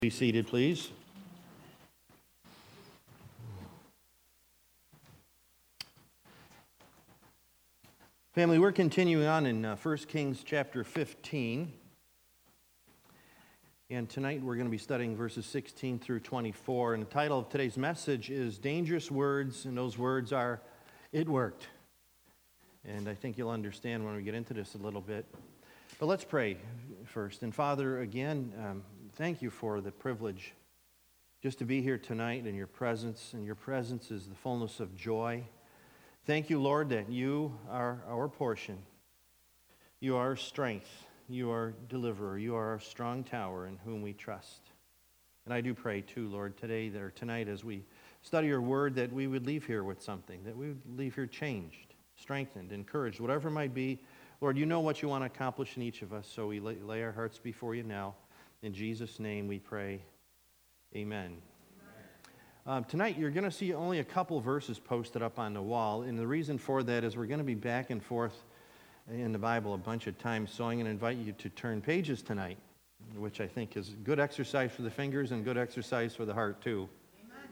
Be seated, please. Family, we're continuing on in 1 Kings chapter 15. And tonight we're going to be studying verses 16 through 24. And the title of today's message is Dangerous Words, and those words are, It Worked. And I think you'll understand when we get into this a little bit. But let's pray first. And Father, again, thank you for the privilege just to be here tonight in your presence, and your presence is the fullness of joy. Thank you, Lord, that you are our portion. You are our strength. You are deliverer. You are our strong tower in whom we trust. And I do pray, too, Lord, tonight as we study your word, that we would leave here with something, that we would leave here changed, strengthened, encouraged, whatever it might be. Lord, you know what you want to accomplish in each of us, so we lay our hearts before you now. In Jesus' name we pray. Amen. Tonight you're going to see only a couple verses posted up on the wall, and the reason for that is we're going to be back and forth in the Bible a bunch of times, so I'm going to invite you to turn pages tonight, which I think is good exercise for the fingers and good exercise for the heart too. Amen.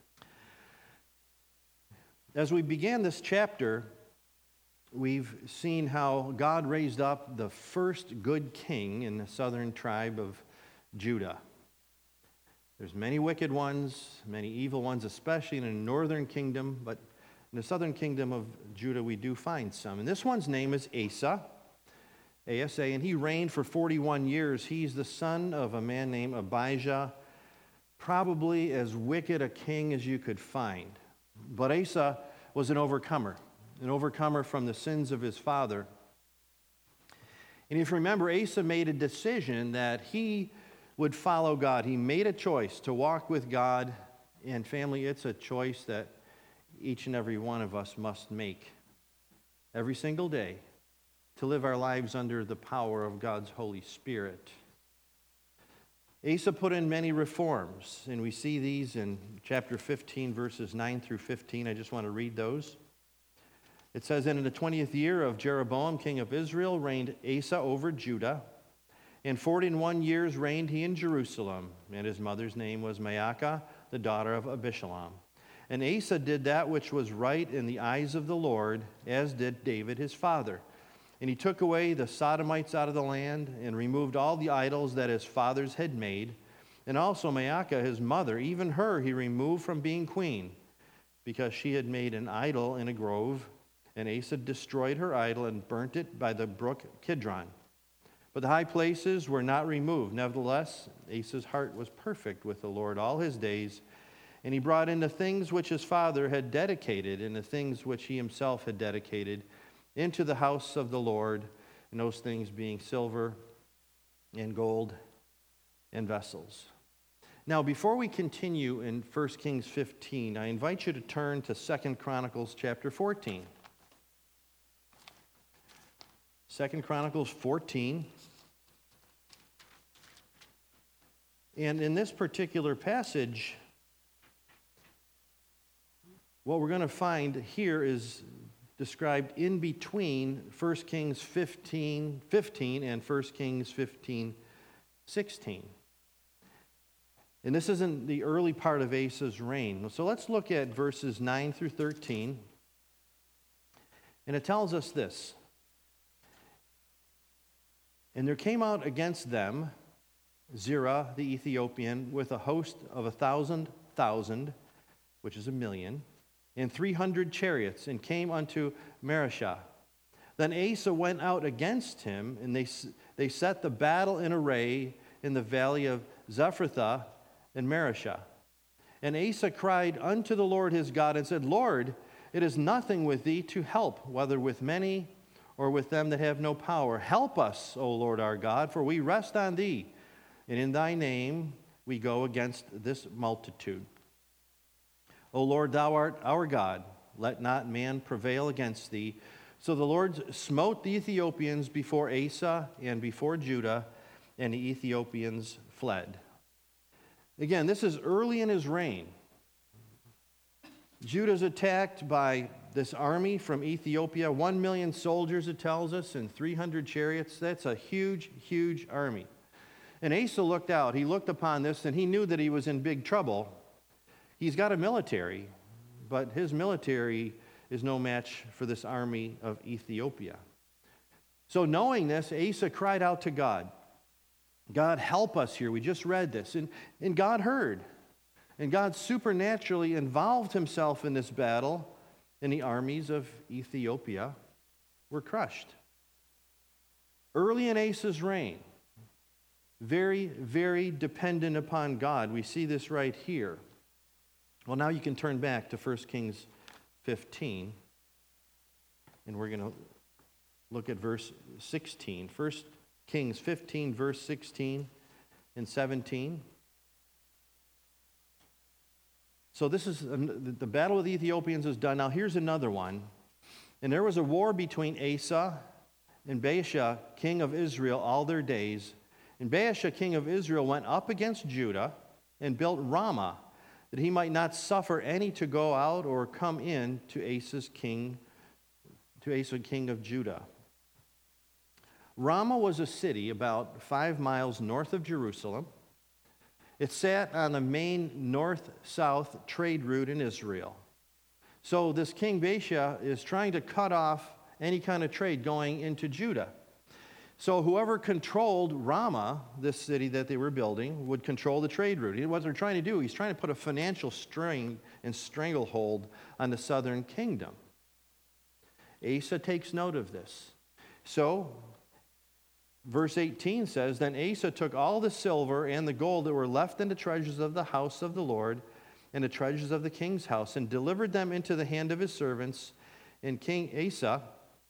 As we began this chapter, we've seen how God raised up the first good king in the southern tribe of Judah. There's many wicked ones, many evil ones, especially in the northern kingdom, but in the southern kingdom of Judah we do find some. And this one's name is Asa, A-S-A, and he reigned for 41 years. He's the son of a man named Abijah, probably as wicked a king as you could find. But Asa was an overcomer from the sins of his father. And if you remember, Asa made a decision that he would follow God. He made a choice to walk with God, and family, it's a choice that each and every one of us must make every single day to live our lives under the power of God's Holy Spirit. Asa put in many reforms, and we see these in chapter 15, verses 9 through 15. I just want to read those. It says, "And in the 20th year of Jeroboam, king of Israel, reigned Asa over Judah. And 41 years reigned he in Jerusalem, and his mother's name was Maacah, the daughter of Abishalom. And Asa did that which was right in the eyes of the Lord, as did David his father. And he took away the Sodomites out of the land, and removed all the idols that his fathers had made. And also Maacah his mother, even her he removed from being queen, because she had made an idol in a grove. And Asa destroyed her idol and burnt it by the brook Kidron. But the high places were not removed. Nevertheless, Asa's heart was perfect with the Lord all his days, and he brought in the things which his father had dedicated, and the things which he himself had dedicated, into the house of the Lord, and those things being silver and gold and vessels." Now, before we continue in 1 Kings 15, I invite you to turn to 2 Chronicles chapter 14. 2 Chronicles 14. And in this particular passage, what we're going to find here is described in between 1 Kings 15 and 1 Kings 15:16. And this isn't the early part of Asa's reign. So let's look at verses 9 through 13. And it tells us this. "And there came out against them Zerah the Ethiopian with a host of 1,000,000, which is 1,000,000, and 300 chariots, and came unto Mareshah. Then Asa went out against him, and they set the battle in array in the valley of Zephrithah and Mareshah. And Asa cried unto the Lord his God, and said, Lord, it is nothing with thee to help, whether with many or with them that have no power. Help us, O Lord our God, for we rest on thee, and in thy name we go against this multitude. O Lord, thou art our God, let not man prevail against thee. So the Lord smote the Ethiopians before Asa and before Judah, and the Ethiopians fled." Again, this is early in his reign. Judah's attacked by this army from Ethiopia, 1,000,000 soldiers, it tells us, and 300 chariots. That's a huge, huge army. And Asa looked out. He looked upon this, and he knew that he was in big trouble. He's got a military, but his military is no match for this army of Ethiopia. So knowing this, Asa cried out to God. God, help us here. We just read this. And God heard. And God supernaturally involved himself in this battle, and the armies of Ethiopia were crushed. Early in Asa's reign, very, very dependent upon God. We see this right here. Well, now you can turn back to 1 Kings 15, and we're going to look at verse 16. 1 Kings 15, verse 16 and 17. So this is, the battle with the Ethiopians is done. Now here's another one. And there was a war between Asa and Baasha, king of Israel, all their days. And Baasha, king of Israel, went up against Judah and built Ramah, that he might not suffer any to go out or come in to Asa, king of Judah. Ramah was a city about 5 miles north of Jerusalem. It sat on the main north-south trade route in Israel. So this King Baasha is trying to cut off any kind of trade going into Judah. So whoever controlled Ramah, this city that they were building, would control the trade route. What they're trying to do, he's trying to put a financial string and stranglehold on the southern kingdom. Asa takes note of this. So verse 18 says, Then Asa took all the silver and the gold that were left in the treasures of the house of the Lord and the treasures of the king's house, and delivered them into the hand of his servants. And King Asa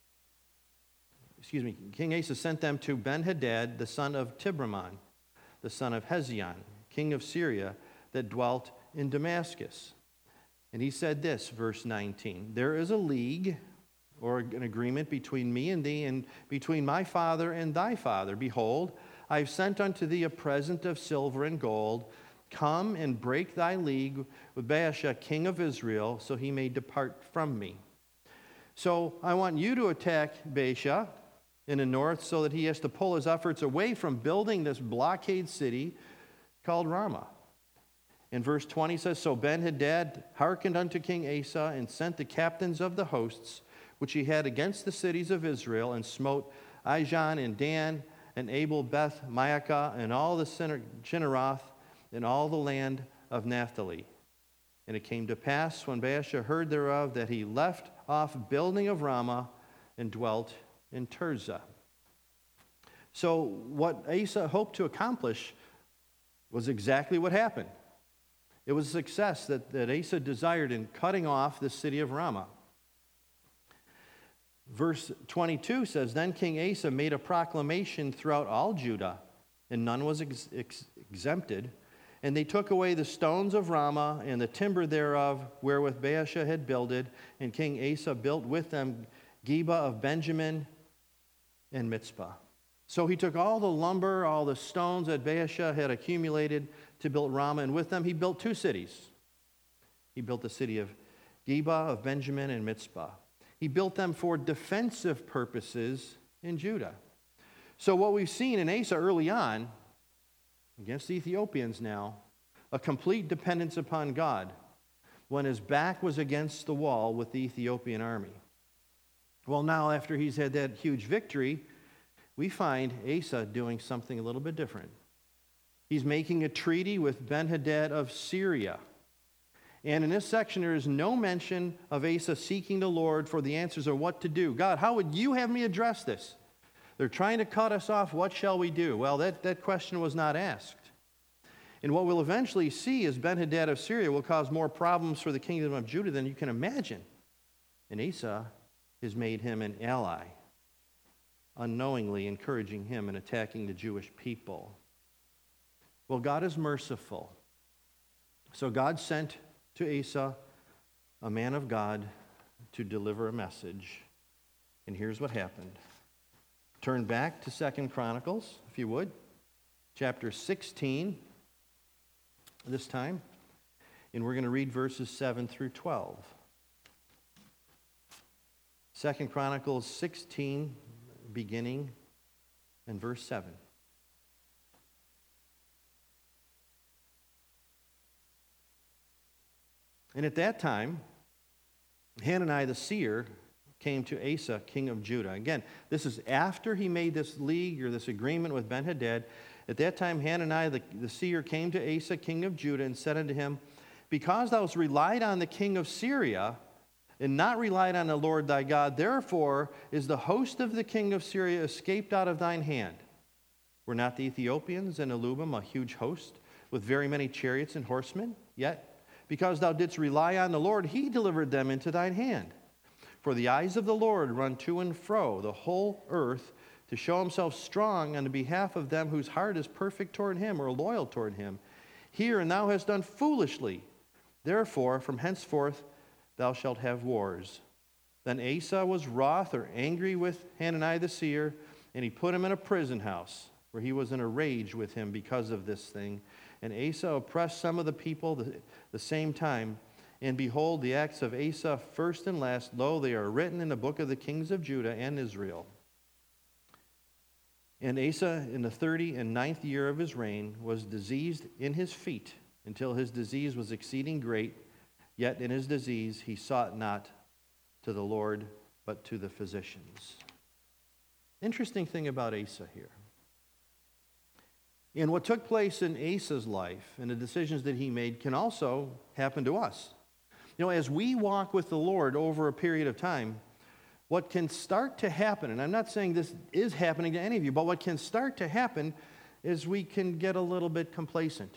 sent them to Ben-Hadad, the son of Tibramon, the son of Hezion, king of Syria, that dwelt in Damascus. And he said this, verse 19, There is a league, or an agreement between me and thee, and between my father and thy father. Behold, I have sent unto thee a present of silver and gold. Come and break thy league with Baasha, king of Israel, so he may depart from me. So I want you to attack Baasha in the north so that he has to pull his efforts away from building this blockade city called Ramah. And verse 20 says, So Ben-Hadad hearkened unto King Asa and sent the captains of the hosts which he had against the cities of Israel, and smote Ijon and Dan and Abel Beth Maacah and all the Chinneroth and all the land of Naphtali. And it came to pass, when Baasha heard thereof, that he left off building of Ramah and dwelt in Tirzah. So what Asa hoped to accomplish was exactly what happened. It was a success that Asa desired in cutting off the city of Ramah. Verse 22 says, Then King Asa made a proclamation throughout all Judah, and none was exempted. And they took away the stones of Ramah and the timber thereof, wherewith Baasha had builded. And King Asa built with them Geba of Benjamin and Mizpah. So he took all the lumber, all the stones that Baasha had accumulated to build Ramah, and with them he built 2 cities. He built the city of Geba of Benjamin and Mizpah. He built them for defensive purposes in Judah. So what we've seen in Asa early on, against the Ethiopians now, a complete dependence upon God when his back was against the wall with the Ethiopian army. Well, now after he's had that huge victory, we find Asa doing something a little bit different. He's making a treaty with Ben-Hadad of Syria. And in this section, there is no mention of Asa seeking the Lord for the answers of what to do. God, how would you have me address this? They're trying to cut us off. What shall we do? Well, that question was not asked. And what we'll eventually see is Ben-Hadad of Syria will cause more problems for the kingdom of Judah than you can imagine. And Asa has made him an ally, unknowingly encouraging him in attacking the Jewish people. Well, God is merciful. So God sent to Asa a man of God to deliver a message. And here's what happened. Turn back to 2 Chronicles, if you would, chapter 16 this time, and we're going to read verses 7 through 12. 2 Chronicles 16, beginning in verse 7. And at that time, Hanani the seer came to Asa, king of Judah. Again, this is after he made this league or this agreement with Ben-Hadad. At that time, Hanani the seer came to Asa, king of Judah, and said unto him, Because thou hast relied on the king of Syria, and not relied on the Lord thy God, therefore is the host of the king of Syria escaped out of thine hand. Were not the Ethiopians and Elubim a huge host, with very many chariots and horsemen? Yet, because thou didst rely on the Lord, he delivered them into thine hand. For the eyes of the Lord run to and fro the whole earth, to show himself strong on the behalf of them whose heart is perfect toward him, or loyal toward him. Hear, and thou hast done foolishly. Therefore, from henceforth thou shalt have wars. Then Asa was wroth or angry with Hanani the seer, and he put him in a prison house, where he was in a rage with him because of this thing. And Asa oppressed some of the people the same time. And behold, the acts of Asa, first and last, lo, they are written in the book of the kings of Judah and Israel. And Asa, in the 39th year of his reign, was diseased in his feet, until his disease was exceeding great. Yet in his disease he sought not to the Lord, but to the physicians. Interesting thing about Asa here. And what took place in Asa's life and the decisions that he made can also happen to us. You know, as we walk with the Lord over a period of time, what can start to happen, and I'm not saying this is happening to any of you, but what can start to happen is we can get a little bit complacent.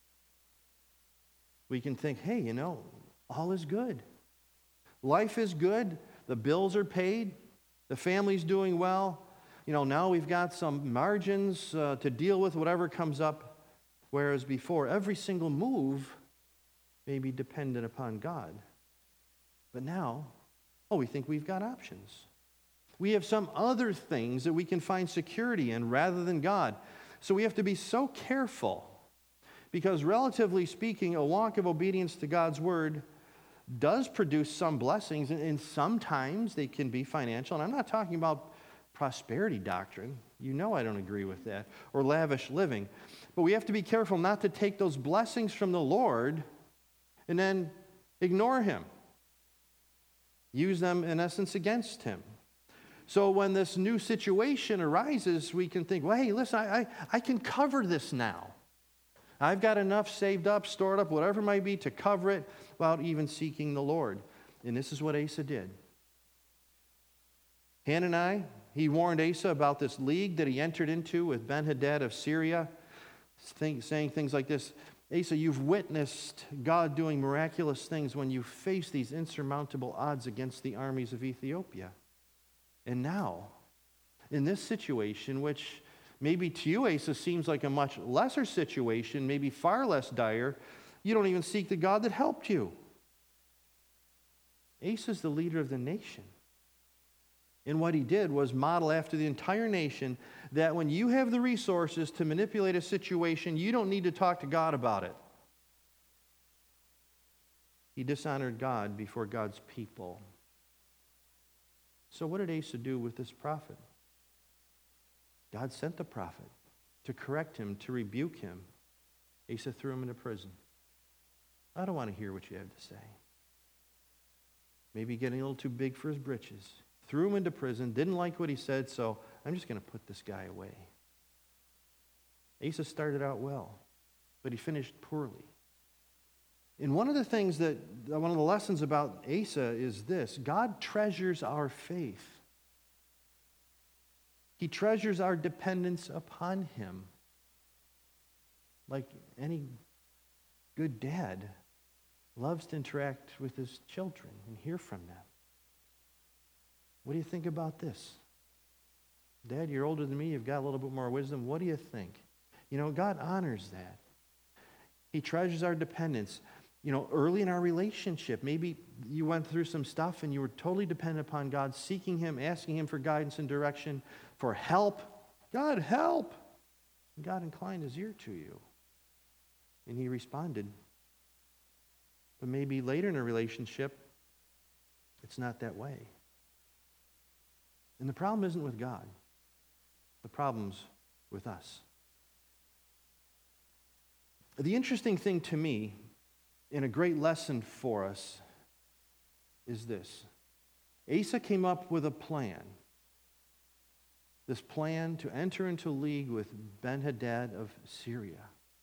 We can think, hey, you know, all is good. Life is good. The bills are paid. The family's doing well. You know, now we've got some margins to deal with whatever comes up, whereas before, every single move may be dependent upon God. But now, we think we've got options. We have some other things that we can find security in rather than God. So we have to be so careful, because relatively speaking, a walk of obedience to God's word does produce some blessings, and sometimes they can be financial. And I'm not talking about prosperity doctrine. You know I don't agree with that. Or lavish living. But we have to be careful not to take those blessings from the Lord and then ignore him. Use them, in essence, against him. So when this new situation arises, we can think, well, hey, listen, I can cover this now. I've got enough saved up, stored up, whatever it might be, to cover it without even seeking the Lord. And this is what Asa did. Hanani, he warned Asa about this league that he entered into with Ben-Hadad of Syria, saying things like this: Asa, you've witnessed God doing miraculous things when you face these insurmountable odds against the armies of Ethiopia. And now, in this situation, which maybe to you, Asa, seems like a much lesser situation, maybe far less dire, you don't even seek the God that helped you. Asa's the leader of the nation. And what he did was model after the entire nation that when you have the resources to manipulate a situation, you don't need to talk to God about it. He dishonored God before God's people. So what did Asa do with this prophet? God sent the prophet to correct him, to rebuke him. Asa threw him into prison. I don't want to hear what you have to say. Maybe getting a little too big for his britches. Threw him into prison, didn't like what he said, so I'm just going to put this guy away. Asa started out well, but he finished poorly. And one of the lessons about Asa is this: God treasures our faith. He treasures our dependence upon him. Like any good dad loves to interact with his children and hear from them. What do you think about this? Dad, you're older than me. You've got a little bit more wisdom. What do you think? You know, God honors that. He treasures our dependence. You know, early in our relationship, maybe you went through some stuff and you were totally dependent upon God, seeking him, asking him for guidance and direction, for help. God, help! And God inclined his ear to you. And he responded. But maybe later in a relationship, it's not that way. And the problem isn't with God. The problem's with us. The interesting thing to me And a great lesson for us is this. Asa came up with a plan. This plan to enter into league with Ben-Hadad of Syria.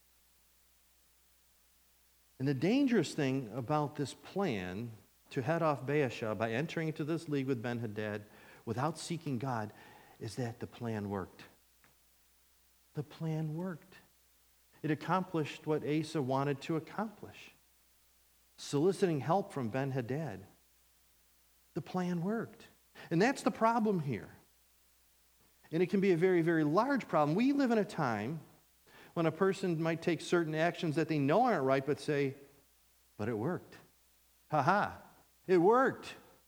And the dangerous thing about this plan to head off Baasha by entering into this league with Ben-Hadad without seeking God is that the plan worked. The plan worked. It accomplished what Asa wanted to accomplish. Soliciting help from Ben-Hadad. The plan worked. And that's the problem here. And it can be a very, very large problem. We live in a time when a person might take certain actions that they know aren't right, but say, but it worked. Ha-ha, it worked.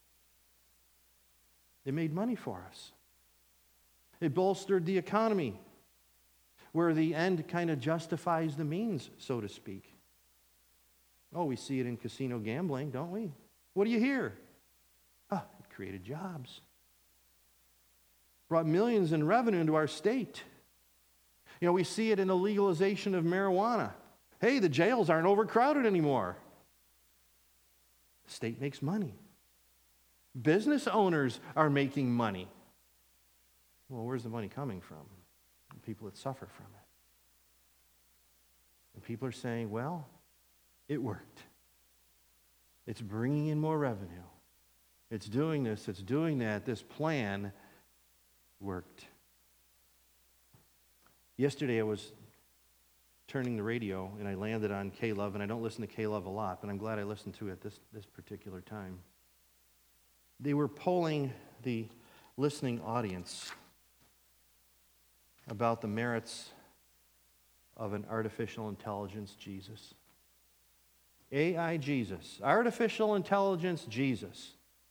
It made money for us. It bolstered the economy, where the end kind of justifies the means, so to speak. Oh, we see it in casino gambling, don't we? What do you hear? Oh, it created jobs. Brought millions in revenue into our state. You know, we see it in the legalization of marijuana. Hey, the jails aren't overcrowded anymore. The state makes money. Business owners are making money. Well, where's the money coming from? The people that suffer from it. And people are saying, well, it worked. It's bringing in more revenue. It's doing this, it's doing that. This plan worked. Yesterday I was turning the radio and I landed on K-Love, and I don't listen to K-Love a lot, but I'm glad I listened to it this particular time. They were polling the listening audience about the merits of an artificial intelligence Jesus. AI Jesus. Artificial intelligence Jesus.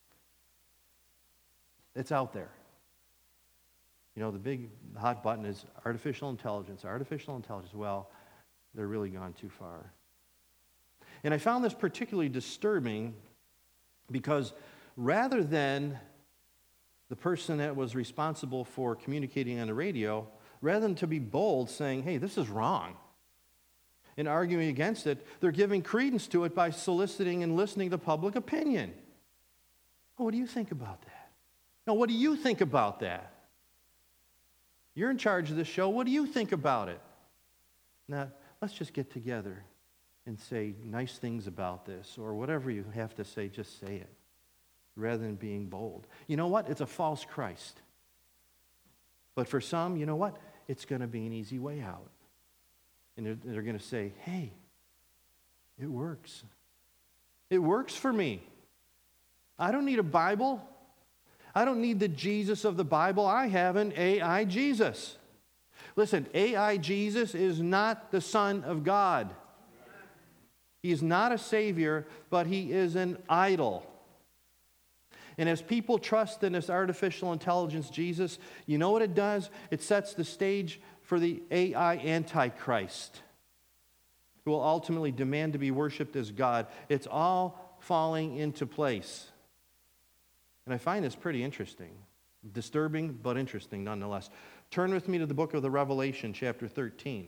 It's out there. You know, the big hot button is artificial intelligence. Artificial intelligence. Well, they're really gone too far. And I found this particularly disturbing because rather than the person that was responsible for communicating on the radio, rather than to be bold saying, hey, this is wrong, and arguing against it, they're giving credence to it by soliciting and listening to public opinion. Oh, what do you think about that? No, what do you think about that? You're in charge of this show. What do you think about it? Now, let's just get together and say nice things about this, or whatever you have to say, just say it, rather than being bold. You know what? It's a false Christ. But for some, you know what? It's going to be an easy way out. And they're going to say, hey, it works. It works for me. I don't need a Bible. I don't need the Jesus of the Bible. I have an AI Jesus. Listen, AI Jesus is not the Son of God. He is not a Savior, but he is an idol. And as people trust in this artificial intelligence Jesus, you know what it does? It sets the stage for the AI Antichrist, who will ultimately demand to be worshipped as God. It's all falling into place. And I find this pretty interesting. Disturbing, but interesting nonetheless. Turn with me to the book of the Revelation, chapter 13.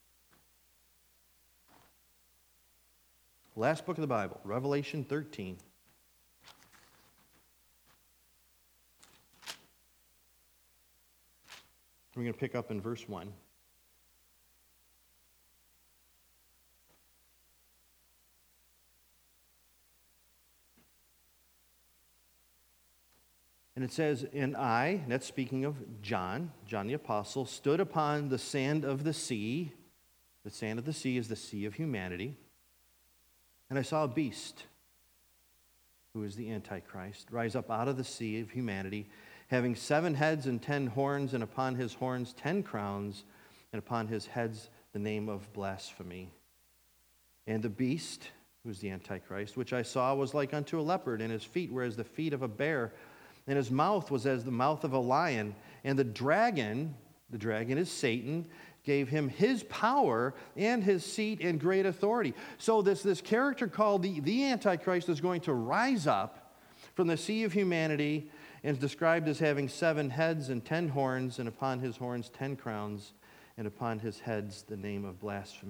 Last book of the Bible, Revelation 13. We're going to pick up in verse 1. And it says, and I, that's speaking of John the Apostle, stood upon the sand of the sea. The sand of the sea is the sea of humanity. And I saw a beast, who is the Antichrist, rise up out of the sea of humanity, having 7 heads and 10 horns, and upon his horns 10 crowns, and upon his heads the name of blasphemy. And the beast, who is the Antichrist, which I saw, was like unto a leopard, and his feet were as the feet of a bear, and his mouth was as the mouth of a lion. And the dragon is Satan, gave him his power and his seat and great authority. So this character called the Antichrist is going to rise up from the sea of humanity, and is described as having 7 heads and 10 horns, and upon his horns 10 crowns, and upon his heads the name of blasphemy.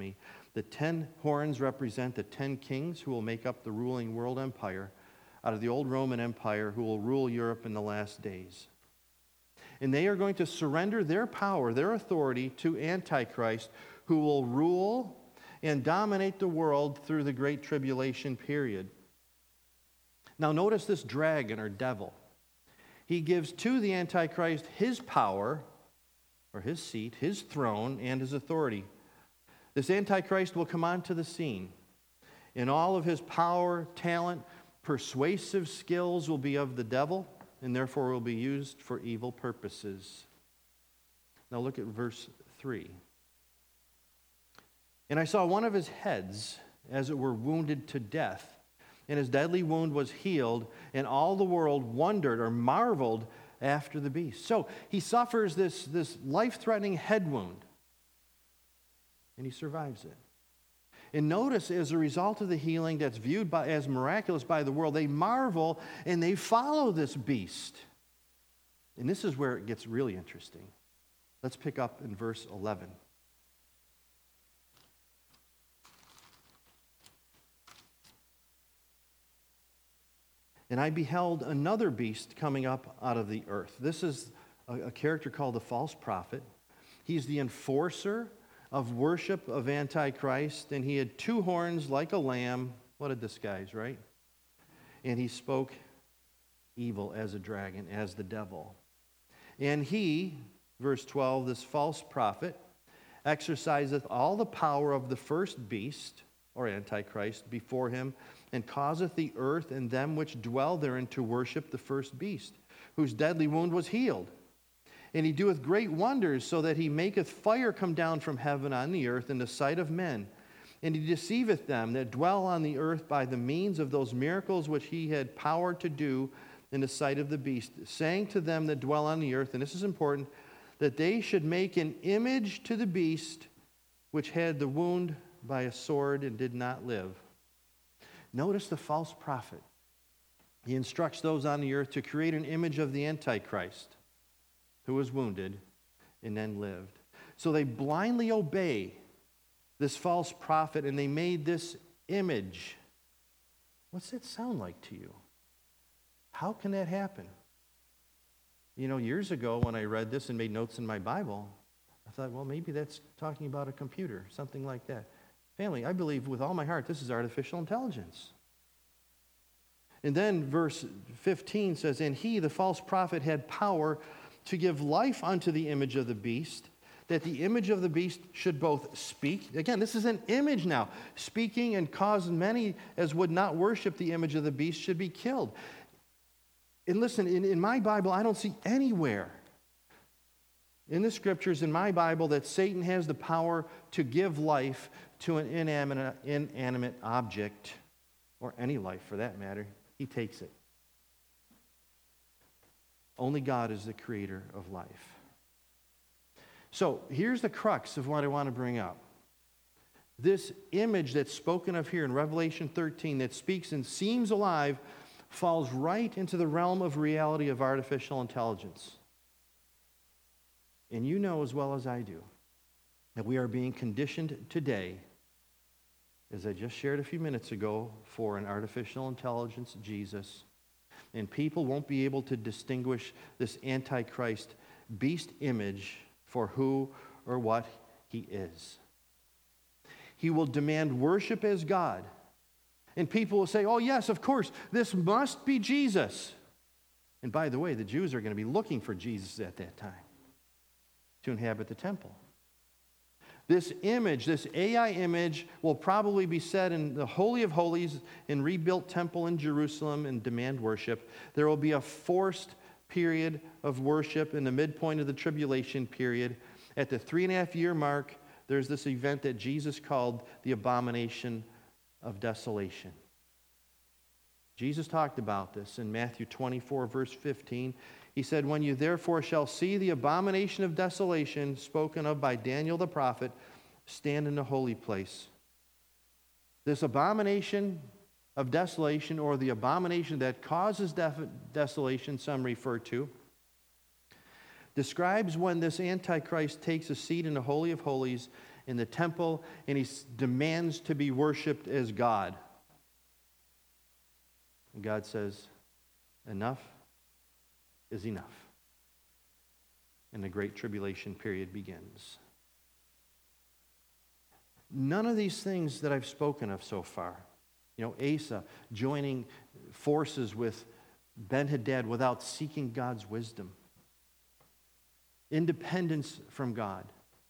The 10 horns represent the 10 kings who will make up the ruling world empire out of the old Roman Empire, who will rule Europe in the last days. And they are going to surrender their power, their authority to Antichrist, who will rule and dominate the world through the Great Tribulation period. Now notice this dragon or devil. He gives to the Antichrist his power, or his seat, his throne, and his authority. This Antichrist will come onto the scene. In all of his power, talent, persuasive skills will be of the devil, and therefore will be used for evil purposes. Now look at verse 3. And I saw one of his heads, as it were, wounded to death, and his deadly wound was healed, and all the world wondered or marveled after the beast. So he suffers this life-threatening head wound, and he survives it. And notice, as a result of the healing that's viewed as miraculous by the world, they marvel and they follow this beast. And this is where it gets really interesting. Let's pick up in verse 11. And I beheld another beast coming up out of the earth. This is a character called the false prophet. He's the enforcer of worship of Antichrist, and he had 2 horns like a lamb. What a disguise, right? And he spoke evil as a dragon, as the devil. And he, verse 12, this false prophet, exerciseth all the power of the first beast, or Antichrist, before him, and causeth the earth and them which dwell therein to worship the first beast, whose deadly wound was healed. And he doeth great wonders, so that he maketh fire come down from heaven on the earth in the sight of men. And he deceiveth them that dwell on the earth by the means of those miracles which he had power to do in the sight of the beast, saying to them that dwell on the earth, and this is important, that they should make an image to the beast which had the wound by a sword and did not live. Notice the false prophet. He instructs those on the earth to create an image of the Antichrist, who was wounded and then lived. So they blindly obey this false prophet, and they made this image. What's that sound like to you? How can that happen? You know, years ago when I read this and made notes in my Bible, I thought, well, maybe that's talking about a computer, something like that. Family, I believe with all my heart this is artificial intelligence. And then verse 15 says, and he, the false prophet, had power to give life unto the image of the beast, that the image of the beast should both speak. Again, this is an image now. Speaking, and cause many as would not worship the image of the beast should be killed. And listen, in my Bible, I don't see anywhere in the scriptures, in my Bible, that Satan has the power to give life to an inanimate object, or any life for that matter. He takes it. Only God is the creator of life. So here's the crux of what I want to bring up. This image that's spoken of here in Revelation 13 that speaks and seems alive falls right into the realm of reality of artificial intelligence. And you know as well as I do that we are being conditioned today, as I just shared a few minutes ago, for an artificial intelligence Jesus. And people won't be able to distinguish this Antichrist beast image for who or what he is. He will demand worship as God. And people will say, oh yes, of course, this must be Jesus. And by the way, the Jews are going to be looking for Jesus at that time to inhabit the temple. This image, this AI image, will probably be set in the Holy of Holies in rebuilt temple in Jerusalem and demand worship. There will be a forced period of worship in the midpoint of the tribulation period. At the 3.5-year mark, there's this event that Jesus called the abomination of desolation. Jesus talked about this in Matthew 24, verse 15. He said, when you therefore shall see the abomination of desolation spoken of by Daniel the prophet, stand in the holy place. This abomination of desolation, or the abomination that causes desolation, some refer to, describes when this Antichrist takes a seat in the Holy of Holies in the temple, and he demands to be worshiped as God. And God says, enough is enough. And the Great Tribulation period begins. None of these things that I've spoken of so far, Asa joining forces with Ben-Hadad without seeking God's wisdom, independence from God,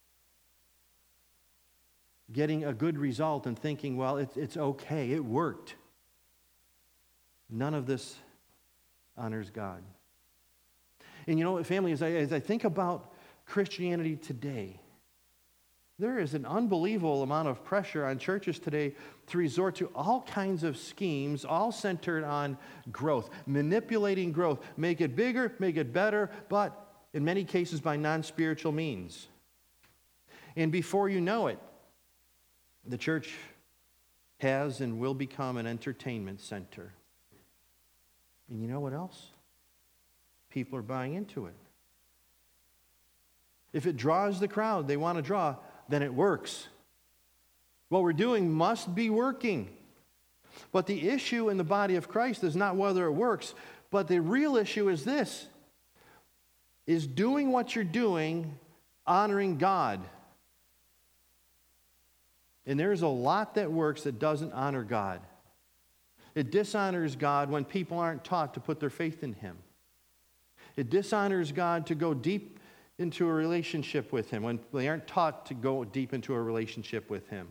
getting a good result and thinking, well, it's okay, it worked. None of this honors God. And family, as I think about Christianity today, there is an unbelievable amount of pressure on churches today to resort to all kinds of schemes, all centered on growth, manipulating growth, make it bigger, make it better, but in many cases by non-spiritual means. And before you know it, the church has and will become an entertainment center. And you know what else? People are buying into it. If it draws the crowd they want to draw, then it works. What we're doing must be working. But the issue in the body of Christ is not whether it works, but the real issue is this: is doing what you're doing honoring God? And there's a lot that works that doesn't honor God. It dishonors God when people aren't taught to put their faith in Him. It dishonors God to go deep into a relationship with Him when they aren't taught to go deep into a relationship with Him.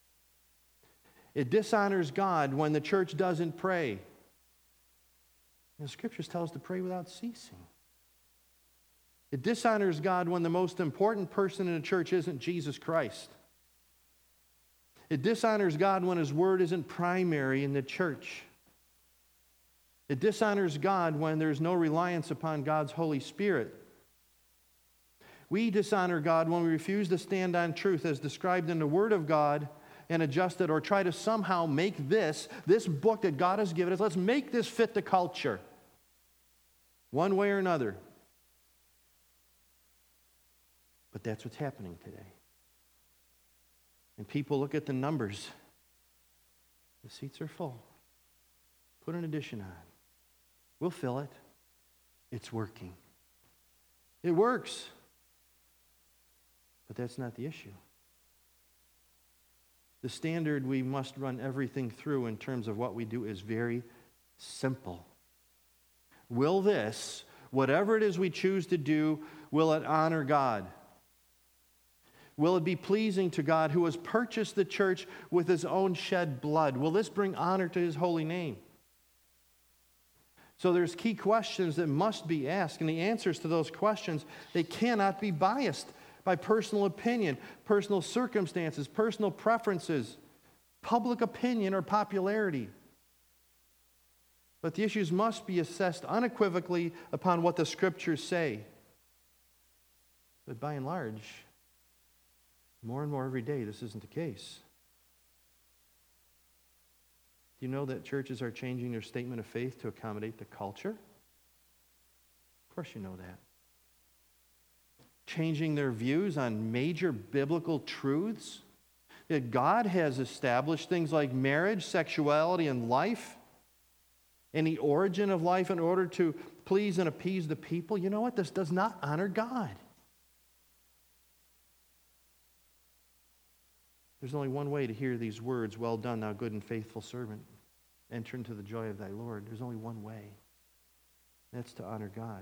It dishonors God when the church doesn't pray. The Scriptures tell us to pray without ceasing. It dishonors God when the most important person in the church isn't Jesus Christ. It dishonors God when His Word isn't primary in the church. It dishonors God when there's no reliance upon God's Holy Spirit. We dishonor God when we refuse to stand on truth as described in the Word of God and adjust it, or try to somehow make this book that God has given us, let's make this fit the culture one way or another. But that's what's happening today. And people look at the numbers. The seats are full. Put an addition on. We'll fill it. It's working. It works. But that's not the issue. The standard we must run everything through in terms of what we do is very simple. Will this, whatever it is we choose to do, will it honor God? Will it be pleasing to God who has purchased the church with His own shed blood? Will this bring honor to His holy name? So there's key questions that must be asked, and the answers to those questions, they cannot be biased by personal opinion, personal circumstances, personal preferences, public opinion, or popularity. But the issues must be assessed unequivocally upon what the Scriptures say. But by and large, more and more every day, this isn't the case. Do you know that churches are changing their statement of faith to accommodate the culture? Of course you know that. Changing their views on major biblical truths that God has established, things like marriage, sexuality, and life, and the origin of life in order to please and appease the people. You know what? This does not honor God. There's only one way to hear these words, "Well done, thou good and faithful servant. Enter into the joy of thy Lord." There's only one way. That's to honor God.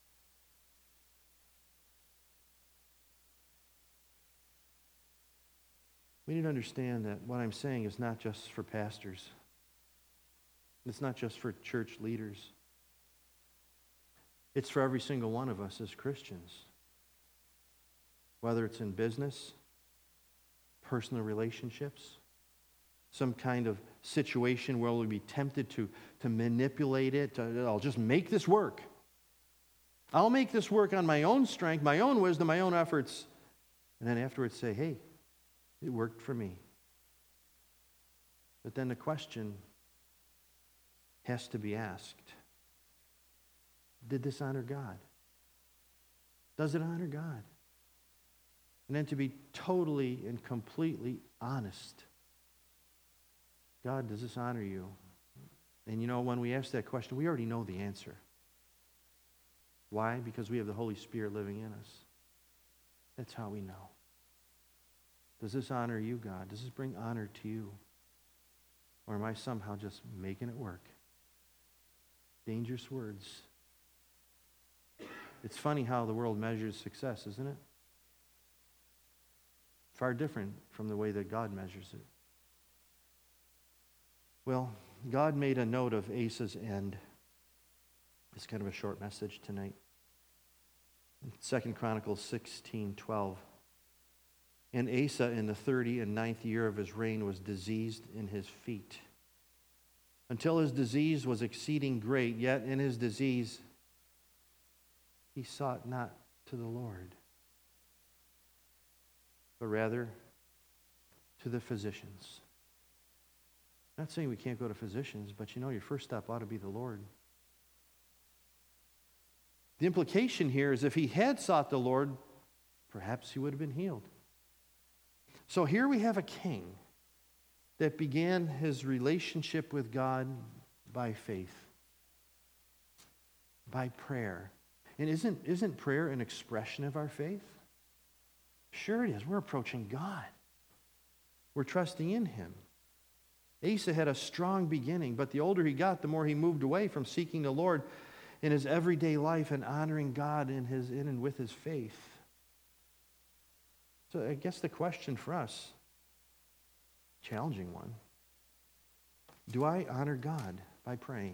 We need to understand that what I'm saying is not just for pastors. It's not just for church leaders. It's for every single one of us as Christians. Whether it's in business, personal relationships, some kind of situation where we'll be tempted to manipulate it. I'll just make this work. I'll make this work on my own strength, my own wisdom, my own efforts. And then afterwards say, hey, it worked for me. But then the question has to be asked. Did this honor God? Does it honor God? And then to be totally and completely honest. God, does this honor you? And when we ask that question, we already know the answer. Why? Because we have the Holy Spirit living in us. That's how we know. Does this honor you, God? Does this bring honor to you? Or am I somehow just making it work? Dangerous words. It's funny how the world measures success, isn't it? Far different from the way that God measures it. Well, God made a note of Asa's end. It's kind of a short message tonight. 2 Chronicles 16:12. And Asa in the 39th year of his reign was diseased in his feet, until his disease was exceeding great, yet in his disease he sought not to the Lord, but rather to the physicians. I'm not saying we can't go to physicians, but your first step ought to be the Lord. The implication here is if he had sought the Lord, perhaps he would have been healed. So here we have a king that began his relationship with God by faith, by prayer. And isn't prayer an expression of our faith? Sure it is. We're approaching God. We're trusting in him. Asa had a strong beginning, but the older he got, the more he moved away from seeking the Lord in his everyday life and honoring God in and with his faith. So I guess the question for us, challenging one, do I honor God by praying?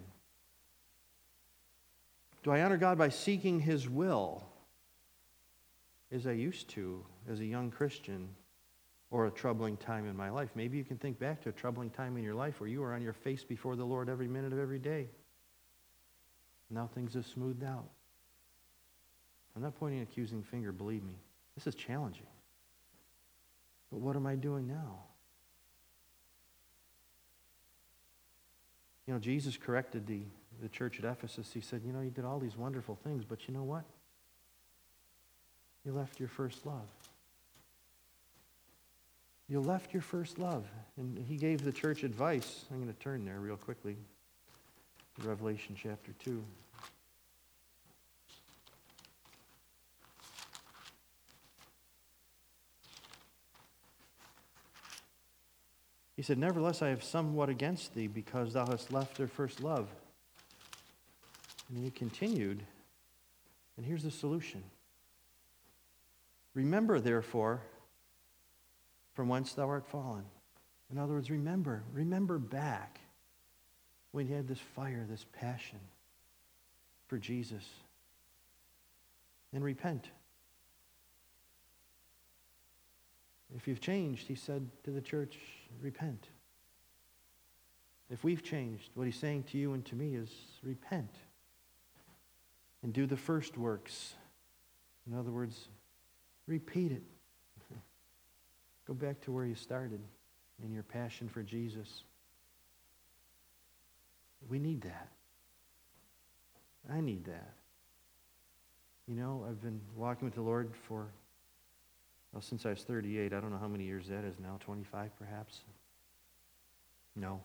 Do I honor God by seeking his will as I used to as a young Christian or a troubling time in my life? Maybe you can think back to a troubling time in your life where you were on your face before the Lord every minute of every day. Now things have smoothed out. I'm not pointing an accusing finger, believe me. This is challenging. But what am I doing now? Jesus corrected the church at Ephesus. He said, you did all these wonderful things, but you know what? You left your first love. You left your first love. And he gave the church advice. I'm going to turn there real quickly. Revelation chapter 2. He said, nevertheless, I have somewhat against thee, because thou hast left their first love. And then he continued, and here's the solution. Remember, therefore, from whence thou art fallen. In other words, remember back when you had this fire, this passion for Jesus. And repent. If you've changed, he said to the church, repent. If we've changed, what he's saying to you and to me is repent. And do the first works. In other words, repeat it. Go back to where you started in your passion for Jesus. We need that. I need that. I've been walking with the Lord since I was 38. I don't know how many years that is now, 25 perhaps? No,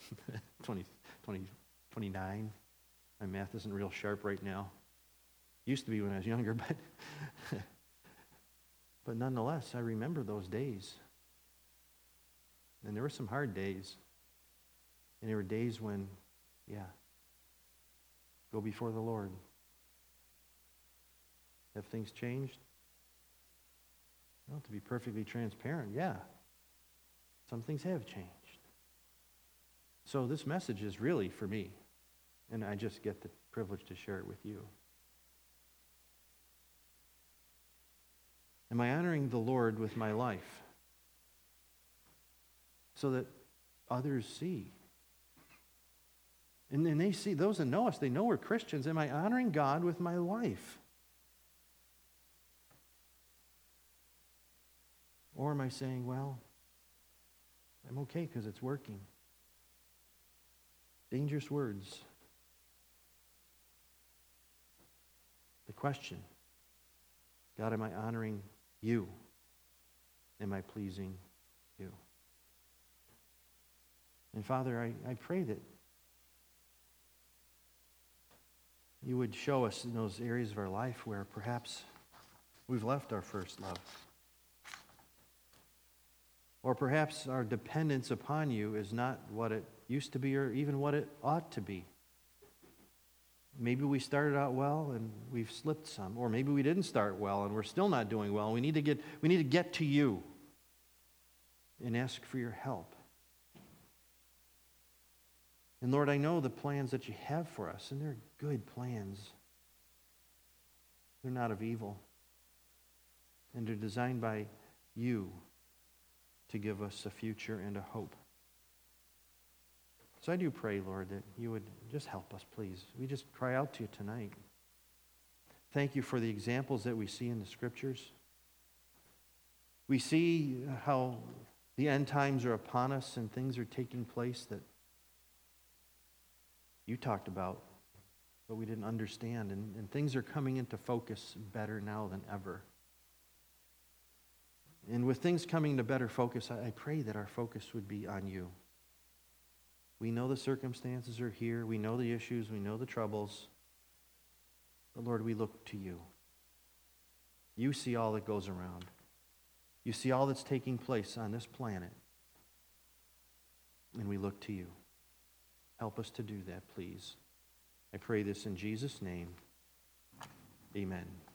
29. My math isn't real sharp right now. Used to be when I was younger, but nonetheless, I remember those days. And there were some hard days. And there were days when, go before the Lord. Have things changed? Well, to be perfectly transparent, some things have changed. So this message is really for me, and I just get the privilege to share it with you. Am I honoring the Lord with my life so that others see? And they see, those that know us, they know we're Christians. Am I honoring God with my life? Or am I saying, well, I'm okay because it's working? Dangerous words. The question, God, am I honoring you Am I pleasing you? And Father, I pray that you would show us in those areas of our life where perhaps we've left our first love. Or perhaps our dependence upon you is not what it used to be or even what it ought to be. Maybe we started out well and we've slipped some. Or maybe we didn't start well and we're still not doing well. We need to get to you and ask for your help. And Lord, I know the plans that you have for us, and they're good plans. They're not of evil. And they're designed by you to give us a future and a hope. So I do pray, Lord, that you would just help us, please. We just cry out to you tonight. Thank you for the examples that we see in the Scriptures. We see how the end times are upon us and things are taking place that you talked about, but we didn't understand. And things are coming into focus better now than ever. And with things coming to better focus, I pray that our focus would be on you. We know the circumstances are here. We know the issues. We know the troubles. But Lord, we look to you. You see all that goes around. You see all that's taking place on this planet. And we look to you. Help us to do that, please. I pray this in Jesus' name. Amen.